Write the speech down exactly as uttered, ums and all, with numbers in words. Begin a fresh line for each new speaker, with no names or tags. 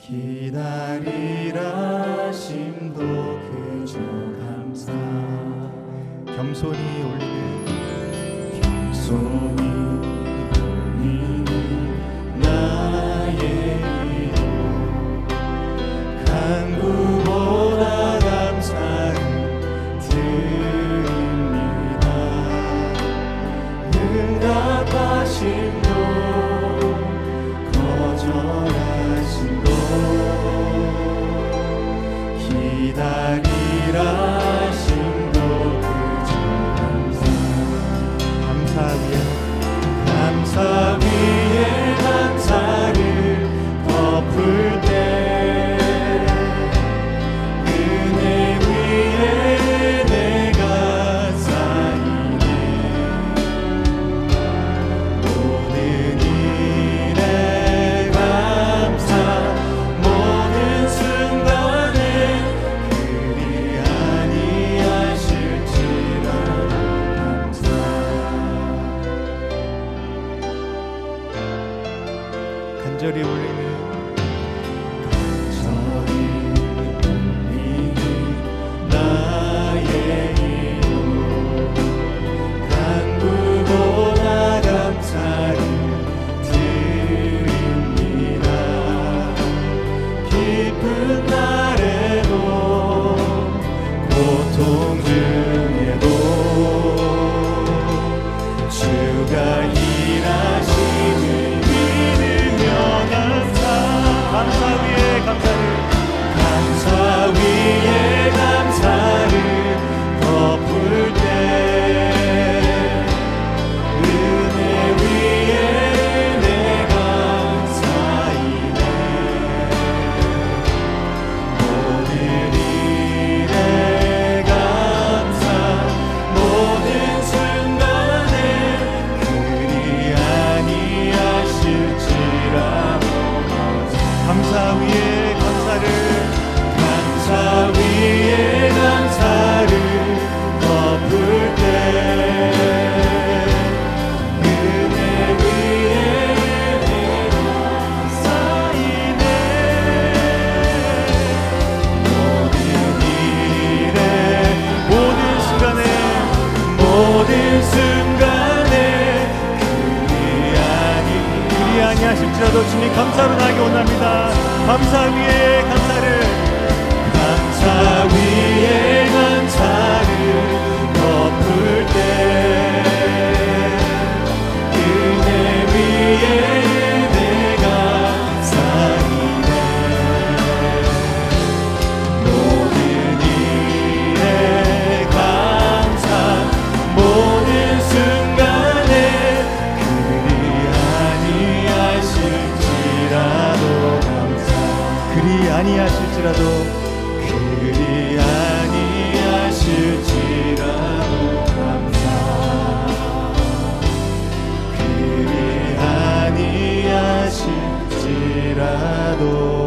기다리라 심도 그저 감사. 겸손히 올리는 겸손히 올리는 나의 기도 간구보다 감사를 드립니다. 응답하심도 거절하심도 기다리라 심도 그저 감사. 감사 위에 감사 위에 감사를 덮을 때 은혜 위에 내가 쌓이네. 모든 일에 감사 모든 순간에 그리 아니하실지라도 감사. 간절히 올리는 간절히 올리는 나의 기도 간구보다 감사를 드립니다. 기쁜 날에도 고통 중에도 주가 일하심을 믿으며 감사. 감사 위에 감사를 감사 위에 감사를 덮을 때 은혜 위에 내가 쌓이네. 모든 일에 감사 모든 순간에 그리 아니하실지라도 감사 위에 감사를 감사 위에 감사를 덮을 때 은혜 위에 내가 쌓이네. 모든 일에 모든 순간에 모든 순간에 그리 아니 그리 아니하실지라도 주님 감사로 나에게 원합니다. 감사 위에 감사를 감사 위에 감사를 덮을 때 은혜 위에 내가 쌓이네. 모든 일에 감사 모든 순간에 그리 아니하실지라도 감사. 그리 아니하실지라도 그리 아니하실지라도 감사. 그리 아니하실지라도